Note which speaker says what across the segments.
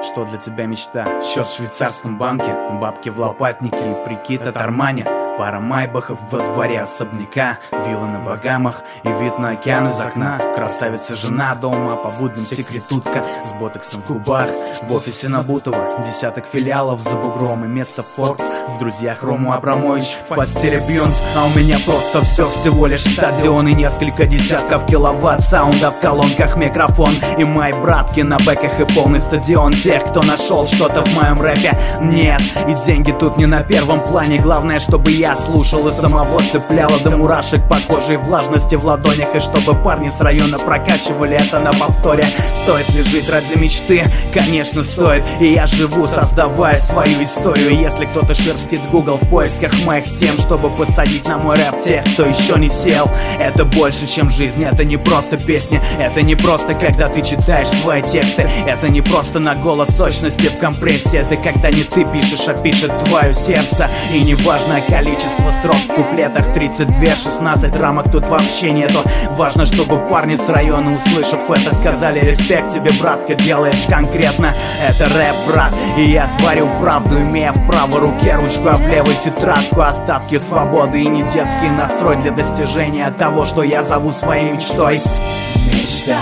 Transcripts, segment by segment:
Speaker 1: Что для тебя мечта? Счет в швейцарском банке, бабки в лопатнике и прикид от Армани. Пара майбахов во дворе особняка, вилла на Багамах и вид на океан из окна. Красавица жена дома, по будням секретутка с ботоксом в губах. В офисе Набутова десяток филиалов за бугром и место в Forbes. В друзьях Рому Абрамович, в постели Бьонс. А у меня просто все всего лишь стадион и несколько десятков киловатт саунда в колонках, микрофон и мои братки на бэках и полный стадион тех, кто нашел что-то в моем рэпе. Нет, и деньги тут не на первом плане. Главное, чтобы я слушал и самого цепляло до мурашек по коже и влажности в ладонях. И чтобы парни с района прокачивали это на повторе. Стоит ли жить ради мечты? Конечно стоит. И я живу, создавая свою историю. И если кто-то шерстит Google в поисках моих тем, чтобы подсадить на мой рэп тех, кто еще не сел, это больше, чем жизнь. Это не просто песни, это не просто когда ты читаешь свои тексты. Это не просто на голос сочности в компрессии. Это когда не ты пишешь, а пишет твое сердце. И неважно количество строк в куплетах, 32, 16 рамок тут вообще нету. Важно, чтобы парни с района, услышав это, сказали: респект тебе, братка, делаешь конкретно. Это рэп, брат, и я творю правду, имея в правой руке ручку, а в левой тетрадку. Остатки свободы и не детский настрой для достижения того, что я зову своей мечтой.
Speaker 2: Мечта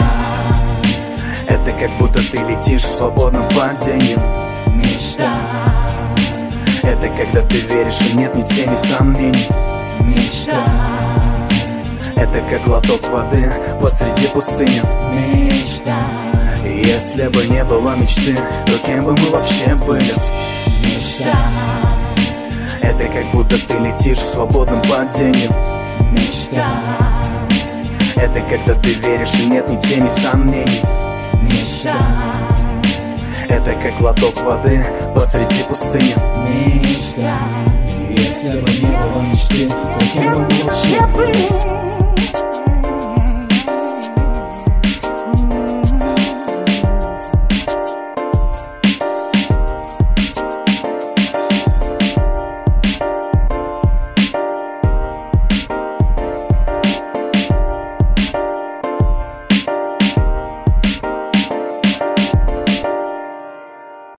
Speaker 2: — это как будто ты летишь в свободном падении. Мечта — это когда ты веришь и нет ни тени сомнений. Мечта — это как глоток воды посреди пустыни. Мечта — если бы не было мечты, то кем бы мы вообще были? Мечта — это как будто ты летишь в свободном падении. Мечта — это когда ты веришь и нет ни тени сомнений. Мечта — это как глоток воды посреди пустыни. Мечта — если бы не было мечты, то кем бы мы вообще были?